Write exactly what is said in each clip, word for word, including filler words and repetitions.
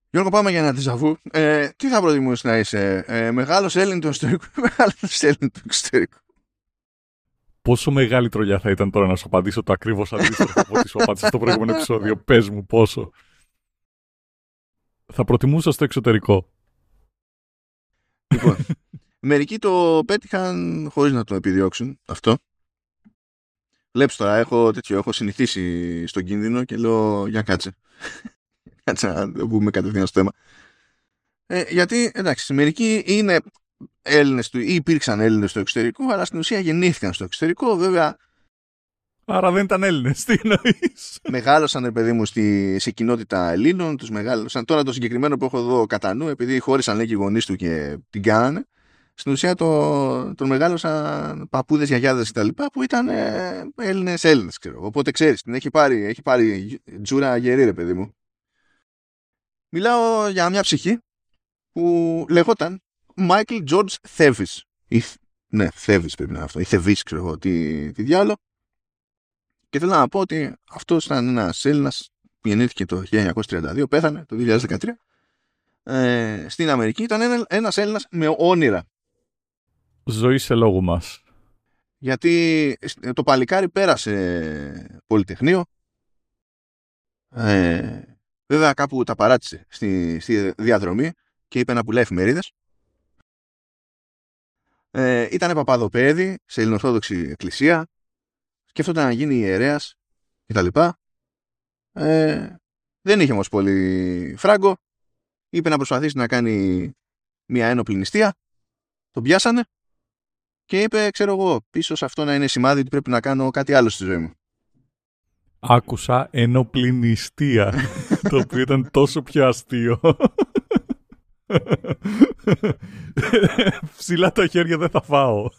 Γιώργο, πάμε για ένα τεζαβού. Ε, τι θα προτιμούσες να είσαι, ε, μεγάλος Έλλην του εσωτερικού ή μεγάλος Έλλην του εξωτερικού? Πόσο μεγάλη τρολιά θα ήταν τώρα να σου απαντήσω το ακριβώς αντίστοιχο από ό,τι σου απάντησα στο προηγούμενο επεισόδιο. Πες μου πόσο. Θα προτιμούσα στο εξωτερικό. Λοιπόν, μερικοί το πέτυχαν χωρίς να το επιδιώξουν αυτό. Βλέπεις τώρα, έχω, τέτοιο, έχω συνηθίσει στον κίνδυνο και λέω για κάτσε. Κάτσε να το πούμε κατευθείαν στο θέμα. Ε, γιατί, εντάξει, μερικοί είναι Έλληνες του, ή υπήρξαν Έλληνες στο εξωτερικό, αλλά στην ουσία γεννήθηκαν στο εξωτερικό, βέβαια. Άρα δεν ήταν Έλληνες, τι εννοείς? Μεγάλωσαν, ρε παιδί μου, στη, σε κοινότητα Ελλήνων, τους μεγάλωσαν. Τώρα το συγκεκριμένο που έχω εδώ κατά νου, επειδή χώρισαν λέει και οι γονείς του και την κάνανε, στην ουσία το, τον μεγάλωσαν παππούδες, γιαγιάδες κτλ. Που ήταν ε, Έλληνες Έλληνες, ξέρω. Οπότε ξέρεις, την έχει πάρει, έχει πάρει τζούρα γερή, ρε παιδί μου. Μιλάω για μια ψυχή που λεγόταν Michael George Thevis. Ή, ναι, Thevis πρέπει να είναι αυτό. Ή Thevis, ξέρω εγώ, τι, τι διάλο. Και θέλω να πω ότι αυτός ήταν ένας Έλληνας που γεννήθηκε το χίλια εννιακόσια τριάντα δύο, πέθανε το δύο χιλιάδες δεκατρία. Ε, στην Αμερική ήταν ένα, ένας Έλληνας με όνειρα. Ζωή σε λόγου μας. Γιατί το παλικάρι πέρασε πολυτεχνείο. Ε, βέβαια κάπου τα παράτησε στη, στη διαδρομή και είπε να πουλάει εφημερίδες. Ε, ήτανε παπαδοπαίδι σε ελληνοορθόδοξη εκκλησία. Σκέφτονταν να γίνει ιερέας κτλ. Ε, δεν είχε όμως πολύ φράγκο. Είπε να προσπαθήσει να κάνει μια ένοπλη νηστεία. Τον πιάσανε και είπε, ξέρω εγώ, πίσω σε αυτό να είναι σημάδι ότι πρέπει να κάνω κάτι άλλο στη ζωή μου. Άκουσα ένοπλη νηστεία, το οποίο ήταν τόσο πιο αστείο. Ψηλά τα χέρια δεν θα φάω.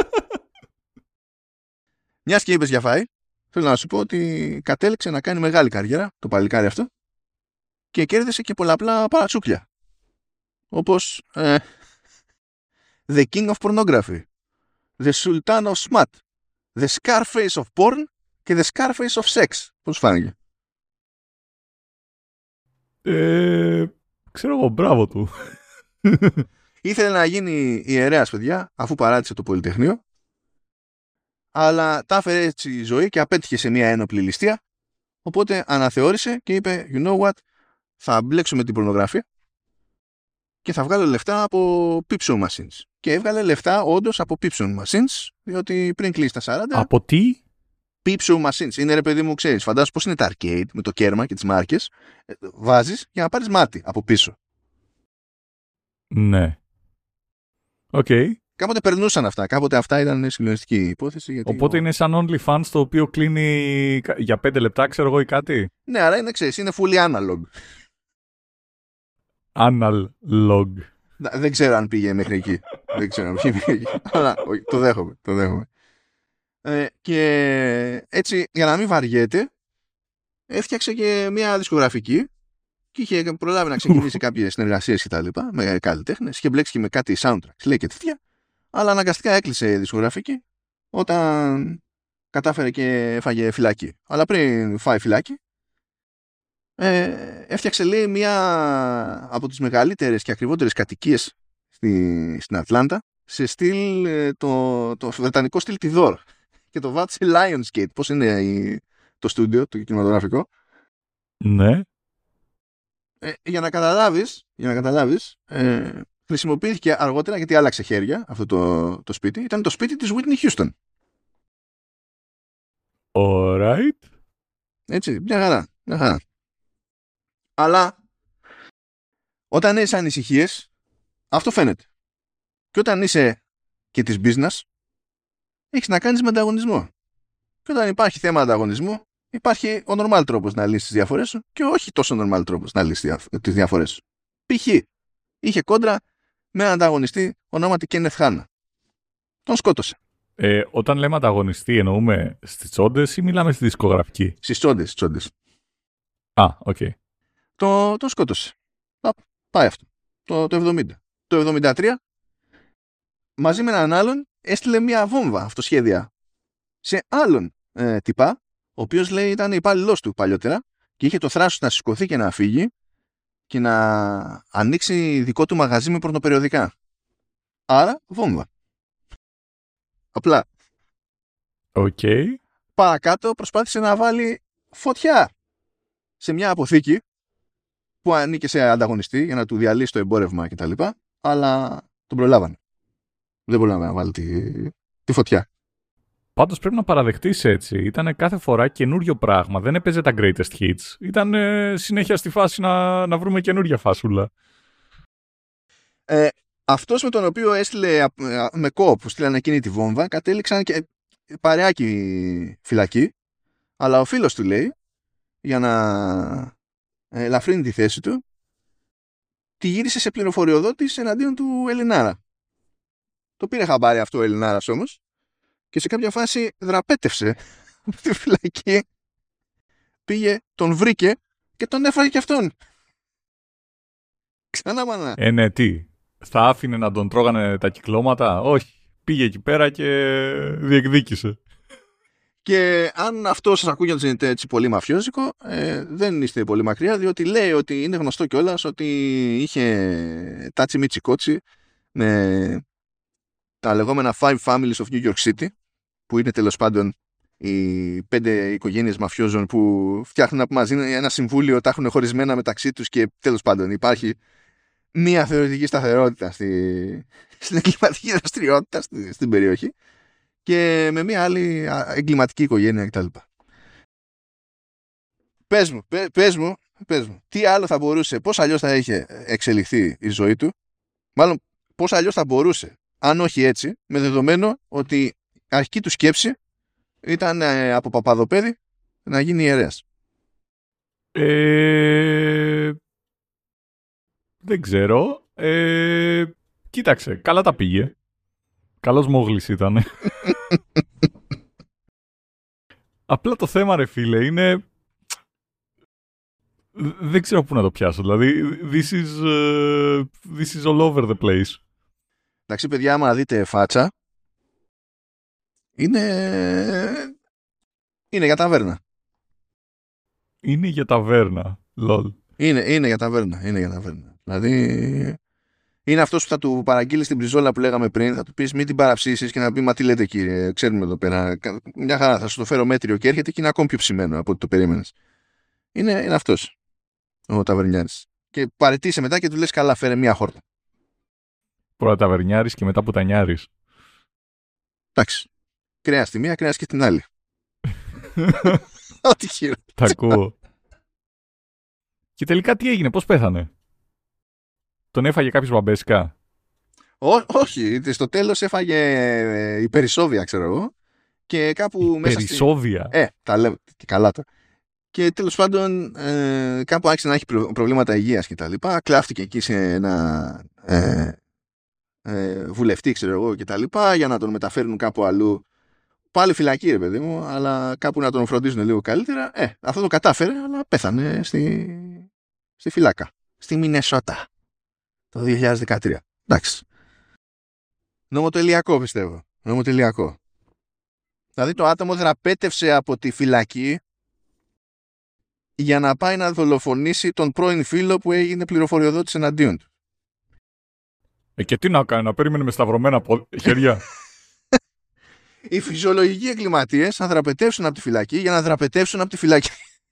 Μιας και είπες για φάι, θέλω να σου πω ότι κατέληξε να κάνει μεγάλη καριέρα το παλικάρι αυτό και κέρδισε και πολλαπλά παρατσούκλια. Όπως ε, The King of Pornography, The Sultan of Smut, The Scarface of Porn και The Scarface of Sex. Πώς φάνηκε? Ε, ξέρω εγώ, μπράβο του. Ήθελε να γίνει ιερέας, παιδιά, αφού παράτησε το Πολυτεχνείο, αλλά τα έφερε έτσι η ζωή και απέτυχε σε μια ένοπλη ληστεία. Οπότε αναθεώρησε και είπε, you know what, θα μπλέξω με την πορνογραφία και θα βγάλω λεφτά από Pipson Machines. Και έβγαλε λεφτά όντως από Pipson Machines, διότι πριν κλείσει τα σαράντα... Από τι? Pipson Machines. Είναι, ρε παιδί μου, ξέρεις, φαντάσου πώς είναι τα arcade με το κέρμα και τις μάρκες. Βάζεις για να πάρεις μάτι από πίσω. Ναι. Οκ. Okay. Κάποτε περνούσαν αυτά. Κάποτε αυτά ήταν συγκλονιστική υπόθεση. Γιατί οπότε ο... είναι σαν OnlyFans το οποίο κλείνει για πέντε λεπτά, ξέρω εγώ, ή κάτι. Ναι, άρα είναι, ξέρεις, είναι fully analog. Analog. Δεν ξέρω αν πήγε μέχρι εκεί. Δεν ξέρω αν πήγε εκεί. Αλλά το δέχομαι. Το δέχομαι. Ε, και έτσι, για να μην βαριέται, έφτιαξε και μια δισκογραφική και είχε προλάβει να ξεκινήσει κάποιες συνεργασίες και τα λοιπά με καλλιτέχνες. Είχε μπλέξει και με κάτι soundtracks, λέει και τέτοια. Αλλά αναγκαστικά έκλεισε η δισκογραφική όταν κατάφερε και έφαγε φυλάκι. Αλλά πριν φάει φυλάκι, ε, έφτιαξε, λέει, μια από τις μεγαλύτερες και ακριβότερες κατοικίες στη, στην Ατλάντα σε στυλ, το, το βρετανικό στυλ Τιδόρ. Και το βάτσε Lionsgate. Πώς είναι η, το στούντιο, το κινηματογραφικό. Ναι. Ε, για να καταλάβεις, για να καταλάβεις ε, χρησιμοποιήθηκε αργότερα, γιατί άλλαξε χέρια αυτό το, το σπίτι. Ήταν το σπίτι της Whitney Houston. Alright. Έτσι, μια χαρά, μια χαρά. Αλλά όταν είσαι ανησυχίες, αυτό φαίνεται. Και όταν είσαι και της business, έχεις να κάνεις με ανταγωνισμό. Και όταν υπάρχει θέμα ανταγωνισμού, υπάρχει ο normal τρόπος να λύσεις τις διαφορές σου και όχι τόσο normal τρόπος να λύσεις τις διαφορές σου. Π.χ. είχε κόντρα με έναν ανταγωνιστή ονόματι Kenneth Hanna. Τον σκότωσε. Ε, όταν λέμε ανταγωνιστή, εννοούμε στις τσόντες ή μιλάμε στη δισκογραφική? Στις τσόντες, τσόντες. Α, οκ. Okay. Το, τον σκότωσε. Α, πάει αυτό. Το, το εβδομήντα. Το εβδομήντα τρία, μαζί με έναν άλλον, έστειλε μια βόμβα αυτοσχέδια σε άλλον ε, τυπά, ο οποίος, λέει, ήταν υπάλληλός του παλιότερα και είχε το θράσος να σηκωθεί και να φύγει και να ανοίξει δικό του μαγαζί με πορνοπεριοδικά. Άρα, βόμβα. Απλά. Οκ. Okay. Παρακάτω προσπάθησε να βάλει φωτιά σε μια αποθήκη που ανήκε σε ανταγωνιστή για να του διαλύσει το εμπόρευμα κτλ. Αλλά τον προλάβανε. Δεν μπορεί να βάλει τη, τη φωτιά. Πάντως πρέπει να παραδεχτείς έτσι. Ήταν κάθε φορά καινούριο πράγμα. Δεν έπαιζε τα greatest hits. Ήταν ε, συνέχεια στη φάση να, να βρούμε καινούρια φάσουλα. Ε, αυτός με τον οποίο έστειλε με κόπ που στείλανε εκείνη τη βόμβα κατέληξαν και παρεάκι φυλακή. Αλλά ο φίλος του λέει, για να ελαφρύνει τη θέση του, τη γύρισε σε πληροφοριοδότης εναντίον του Ελληνάρα. Το πήρε χαμπάρι αυτό ο Ελληνάρας όμως και σε κάποια φάση δραπέτευσε από τη φυλακή, πήγε, τον βρήκε και τον έφαγε και αυτόν. Ξανά μάνα. Ε, ναι, τι. Θα άφηνε να τον τρώγανε τα κυκλώματα? Όχι. Πήγε εκεί πέρα και διεκδίκησε. Και αν αυτό σας ακούγεται έτσι πολύ μαφιόζικο, ε, δεν είστε πολύ μακριά, διότι λέει ότι είναι γνωστό κιόλας ότι είχε τάτσι μίτσι κότσι με τα λεγόμενα Five Families of New York City, που είναι τέλος πάντων οι πέντε οικογένειες μαφιόζων που φτιάχνουν από μαζί ένα συμβούλιο, τα έχουν χωρισμένα μεταξύ τους και τέλος πάντων υπάρχει μία θεωρητική σταθερότητα στη, στην εγκληματική δραστηριότητα στη, στην περιοχή και με μία άλλη εγκληματική οικογένεια κτλ. Πες μου, πε, πες μου, πες μου, τι άλλο θα μπορούσε, πώς αλλιώς θα είχε εξελιχθεί η ζωή του, μάλλον πώς αλλιώς θα μπορούσε, αν όχι έτσι, με δεδομένο ότι η αρχική του σκέψη ήταν ε, από παπαδοπέδι να γίνει ιερέας. Ε, δεν ξέρω. Ε, κοίταξε, καλά τα πήγε. Καλός μόγλης ήταν. Απλά το θέμα, ρε φίλε, είναι... Δεν ξέρω πού να το πιάσω. Δηλαδή, this is, uh, this is all over the place. Εντάξει, παιδιά, άμα δείτε φάτσα, είναι... είναι για ταβέρνα. Είναι για ταβέρνα. Λολ. Είναι, είναι για ταβέρνα. Είναι για ταβέρνα. Δηλαδή, είναι αυτός που θα του παραγγείλει την πριζόλα που λέγαμε πριν, θα του πεις μην την παραψήσεις και να πει μα τι λέτε κύριε, ξέρουμε εδώ πέρα. Μια χαρά, θα σου το φέρω μέτριο και έρχεται και είναι ακόμη πιο ψημένο από ό,τι το περίμενες. Είναι, είναι αυτός ο ταβερνιάρης. Και παρετήσε μετά και του λες καλά, φέρε μια χόρτα. Πρώτα ταβερνιάρης και μετά πουτανιάρης. Εντάξει. Κρέας τη μία, κρέας και την άλλη. Ό,τι χειρότερο. Τα ακούω. Και τελικά τι έγινε, πώς πέθανε? Τον έφαγε κάποιος μπαμπέσκα? Ό, όχι, στο τέλος έφαγε υπερισσόβια, ξέρω εγώ. Και κάπου μέσα. Υπερισσόβια. Στη... Ε, τα λέω και καλά το. Και τέλος πάντων ε, κάπου άρχισε να έχει προβλήματα υγείας και τα λοιπά. Κλάφτηκε εκεί σε ένα ε, ε, βουλευτή, ξέρω εγώ, και τα λοιπά, για να τον μεταφέρουν κάπου αλλού. Πάλι φυλακή, ρε παιδί μου, αλλά κάπου να τον φροντίζουν λίγο καλύτερα. Ε, αυτό το κατάφερε, αλλά πέθανε στη, στη φυλάκα. Στη Μινεσότα. Το δύο χιλιάδες δεκατρία. Εντάξει. Νομοτελειακό, πιστεύω. Νομοτελειακό. Δηλαδή το άτομο δραπέτευσε από τη φυλακή για να πάει να δολοφονήσει τον πρώην φίλο που έγινε πληροφοριοδότης εναντίον του. Ε, και τι να κάνει, να περίμενε με σταυρωμένα χέρια. Οι φυσιολογικοί εγκληματίες θα δραπετεύσουν από τη φυλακή για να δραπετεύσουν από τη φυλακή.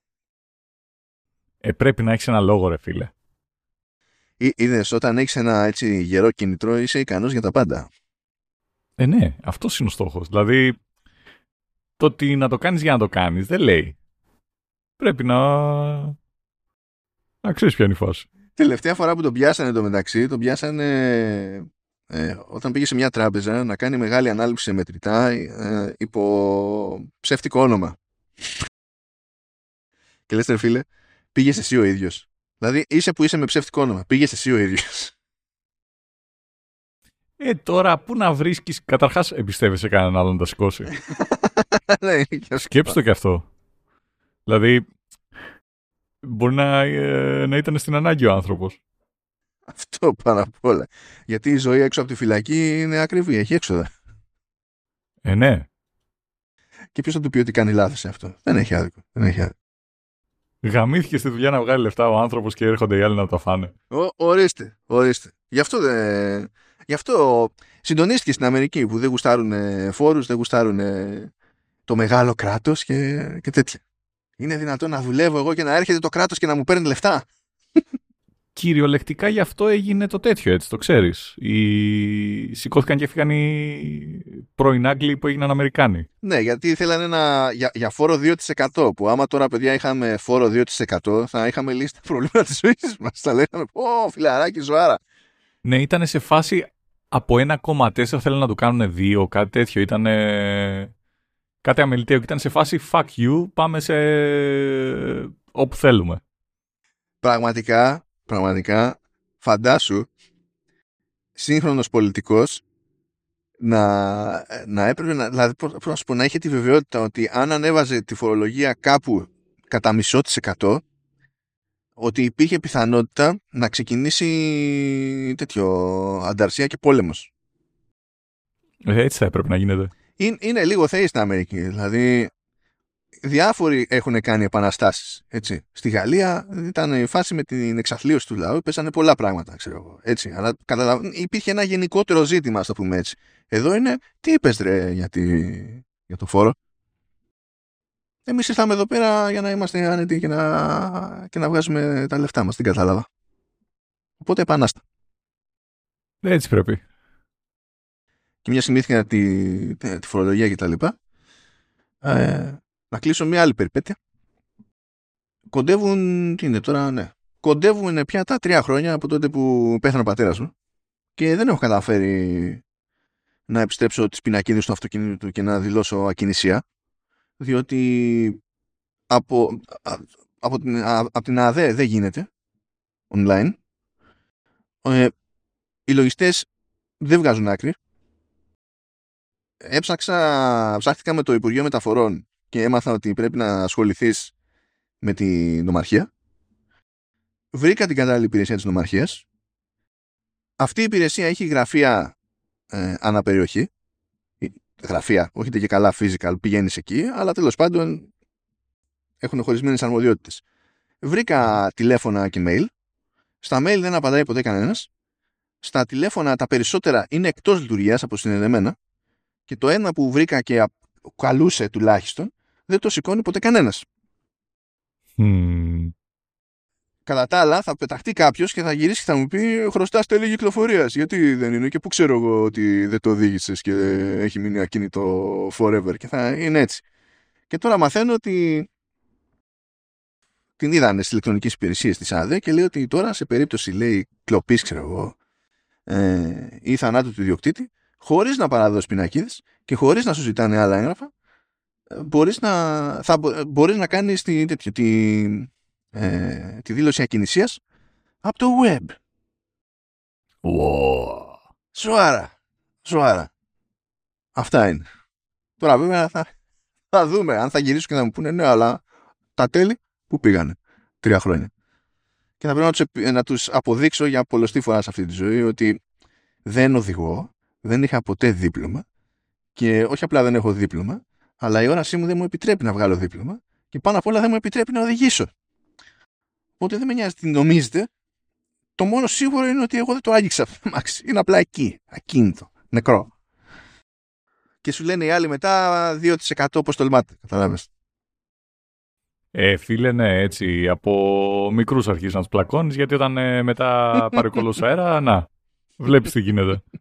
Ε, πρέπει να έχεις ένα λόγο, ρε φίλε. Είδες, όταν έχεις ένα έτσι γερό κινητρό είσαι ικανός για τα πάντα. Ε, ναι, αυτός είναι ο στόχος. Δηλαδή, το ότι να το κάνεις για να το κάνεις δεν λέει. Πρέπει να... να ξέρεις ποια είναι η φάση. Τελευταία φορά που τον πιάσανε το μεταξύ, τον πιάσανε ε, όταν πήγε σε μια τράπεζα να κάνει μεγάλη ανάληψη σε μετρητά ε, υπό ψεύτικο όνομα. Και λες, ρε φίλε, πήγες εσύ ο ίδιος. Δηλαδή είσαι που είσαι με ψεύτικο όνομα. Πήγες εσύ ο ίδιος. Ε, τώρα πού να βρίσκεις... Καταρχάς εμπιστεύεσαι κανέναν άλλον να τα σηκώσει. Σκέψτε το και αυτό. Δηλαδή, μπορεί να, ε, να ήταν στην ανάγκη ο άνθρωπος. Αυτό πάρα απ' όλα. Γιατί η ζωή έξω από τη φυλακή είναι ακριβή, έχει έξοδα. Ε, ναι. Και ποιος θα του πει ότι κάνει λάθος σε αυτό? Δεν έχει άδικο. Δεν έχει άδικο. Γαμήθηκε στη δουλειά να βγάλει λεφτά ο άνθρωπος και έρχονται οι άλλοι να το φάνε. Ο, ορίστε, ορίστε. Γι' αυτό, δε, γι' αυτό συντονίστηκε στην Αμερική που δεν γουστάρουν φόρους, δεν γουστάρουν το μεγάλο κράτος και, και τέτοια. Είναι δυνατόν να δουλεύω εγώ και να έρχεται το κράτος και να μου παίρνει λεφτά? Κυριολεκτικά γι' αυτό έγινε το τέτοιο, έτσι, το ξέρεις. Οι... Σηκώθηκαν και έφυγαν οι πρώην Άγγλοι που έγιναν Αμερικάνοι. Ναι, γιατί θέλανε ένα, για, για φόρο δύο τοις εκατό, που άμα τώρα παιδιά είχαμε φόρο δύο τοις εκατό θα είχαμε λύσει τα προβλήματα της ζωής μας. Θα λέγαμε, πω φιλαράκι ζωάρα. Ναι, ήταν σε φάση από ένα κόμμα τέσσερα θέλουν να του κάνουν δύο, κάτι τέτοιο. Ήταν κάτι αμεληταίο και ήταν σε φάση fuck you, πάμε σε όπου θέλουμε. Πραγματικά, πραγματικά, φαντάσου σύγχρονος πολιτικός να, να έπρεπε να, δηλαδή, πώς να σου πω, να είχε τη βεβαιότητα ότι αν ανέβαζε τη φορολογία κάπου κατά μισό της εκατό, ότι υπήρχε πιθανότητα να ξεκινήσει τέτοιο ανταρσία και πόλεμος. Έτσι θα έπρεπε να γίνεται. Είναι, είναι λίγο θεοί στην Αμερική. Δηλαδή, διάφοροι έχουν κάνει επαναστάσεις. Έτσι. Στη Γαλλία ήταν η φάση με την εξαθλίωση του λαού, πέσανε πολλά πράγματα, ξέρω εγώ. Έτσι. Αλλά καταλαβα... υπήρχε ένα γενικότερο ζήτημα, α το πούμε έτσι. Εδώ είναι, τι είπες ρε για, τη... για το φόρο? Εμείς ήρθαμε εδώ πέρα για να είμαστε άνετοι και να, και να βγάζουμε τα λεφτά μας, την κατάλαβα. Οπότε επανάστα. Έτσι πρέπει. Και μια στιγμή για τη, τη, τη φορολογία και τα λοιπά. Ε, να κλείσω μια άλλη περιπέτεια. Κοντεύουν, τι είναι τώρα, ναι. Κοντεύουν πια τα τρία χρόνια από τότε που πέθανε ο πατέρας μου και δεν έχω καταφέρει να επιστρέψω τις πινακίδες του αυτοκίνητου και να δηλώσω ακινησία, διότι από, από, την, από την ΑΔΕ δεν γίνεται online. Ε, οι λογιστές δεν βγάζουν άκρη. Έψαξα, ψάχτηκα με το Υπουργείο Μεταφορών και έμαθα ότι πρέπει να ασχοληθείς με την νομαρχία. Βρήκα την κατάλληλη υπηρεσία της νομαρχίας. Αυτή η υπηρεσία έχει γραφεία ε, αναπεριοχή. Γραφεία, όχι και καλά physical, πηγαίνεις εκεί, αλλά τέλος πάντων έχουν χωρισμένες αρμοδιότητες. Βρήκα τηλέφωνα και mail. Στα mail δεν απαντάει ποτέ κανένας. Στα τηλέφωνα τα περισσότερα είναι εκτός λειτουργίας, αποσυνδεδεμένα. Και το ένα που βρήκα και καλούσε τουλάχιστον, δεν το σηκώνει ποτέ κανένας. Mm. Κατά τα άλλα, θα πεταχτεί κάποιος και θα γυρίσει και θα μου πει χρωστάς τέλη κυκλοφορίας. Γιατί δεν είναι και πού ξέρω εγώ ότι δεν το οδήγησες και έχει μείνει ακίνητο forever. Και θα είναι έτσι. Και τώρα μαθαίνω ότι την είδανε στις ηλεκτρονικές υπηρεσίες της ΑΔΕ και λέει ότι τώρα σε περίπτωση, λέει, κλοπής, ξέρω εγώ, ε, ή θανάτου του ιδιοκτήτη, χωρίς να παραδώσει πινακίδες και χωρίς να σου ζητάνε άλλα έγγραφα, μπορείς να, θα, μπορείς να κάνεις τη, τέτοιο, τη, ε, τη δήλωση ακινησίας από το web. Wow. Σοάρα. Σοάρα. Αυτά είναι. Τώρα βέβαια θα, θα δούμε αν θα γυρίσουν και θα μου πούνε ναι, αλλά τα τέλη που πήγανε τρία χρόνια. Και θα πρέπει να τους, να τους αποδείξω για πολλωστή φορά σε αυτή τη ζωή ότι δεν οδηγώ, δεν είχα ποτέ δίπλωμα και όχι απλά δεν έχω δίπλωμα, αλλά η όρασή μου δεν μου επιτρέπει να βγάλω δίπλωμα και πάνω απ' όλα δεν μου επιτρέπει να οδηγήσω. Οπότε δεν με νοιάζει τι νομίζετε. Το μόνο σίγουρο είναι ότι εγώ δεν το άγγιξα. Είναι απλά εκεί, ακίνητο, νεκρό. Και σου λένε οι άλλοι μετά δύο τοις εκατό πώς τολμάτε. Καταλάβες. Ε, φίλε, ναι, έτσι. Από μικρούς αρχίζεις να τους πλακώνεις, γιατί όταν ε, μετά πάρει κόλλος αέρα, να, βλέπεις τι γίνεται.